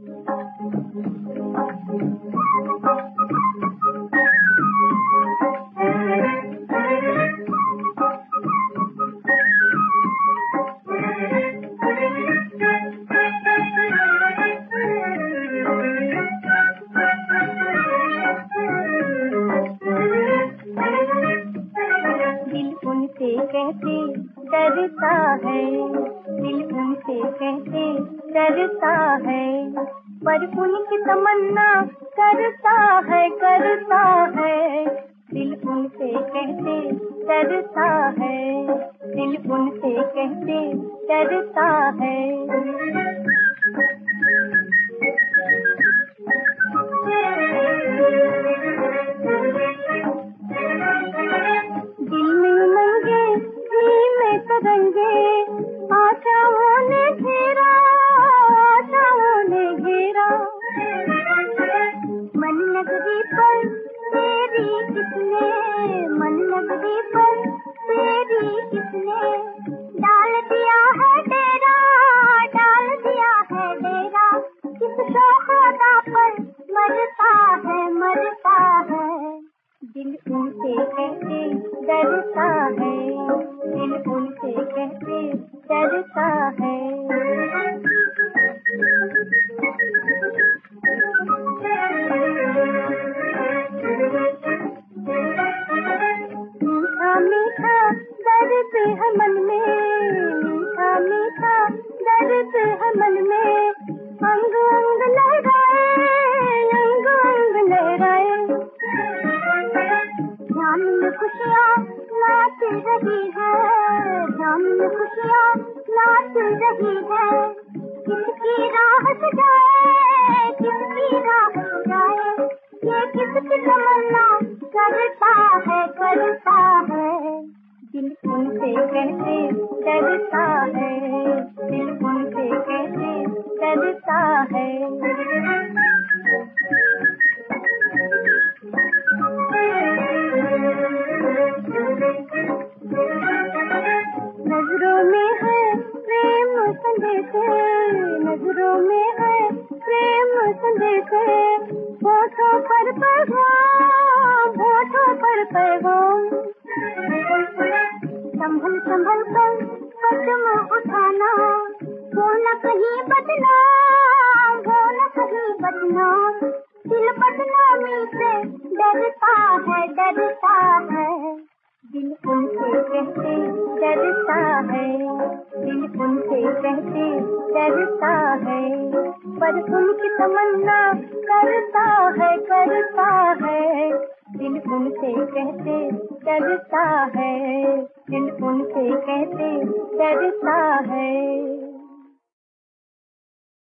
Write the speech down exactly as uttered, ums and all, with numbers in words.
कहते डरता है, दिल उनसे कहते डरता है, पर उनकी तमन्ना करता है करता है। दिल उनसे कहते डरता है, दिल उनसे कहते डरता है। दिल में उमंगे, दिल में तरंगे, आशाओं ने घेरा, आशाओं ने घेरा। मन नगरी पर तेरी किसने, मन नगरी पर तेरी किसने डाल दिया है डेरा, डाल दिया है डेरा। किस शौक़-अदा पर मरता है, मरता है। दिल उनसे कहते डरता है, दिल उनसे कहते डरता है। मीठा मीठा दर्द है मन में, मीठा मीठा दर्द है मन में, अंग अंग लहराए, अंग अंग लहराए। ध्यान में खुशियाँ नाच रही है, ध्यान में खुशियाँ नाच रही है। किसकी राह सजाए, किसकी राह सजाए, ये किसकी तमन्ना करता है, करता है। दिल उनसे कहते डरता है, दिल उनसे कहते डरता है। नजरों में है प्रेम संदेश, नजरों में है प्रेम संदेश, होठों पर पैगाम, होठों पर पैगाम। संभल संभल कर कदम उठाना, हो न कहीं बदनाम, हो न कहीं बदनाम। दिल बदनामी से डरता है, डरता है। दिल उनसे कहते डरता है, दिल उनसे कहते डरता है, पर उनकी तमन्ना करता है, करता है। दिल उनसे कहते डरता है, दिल उनसे कहते डरता है।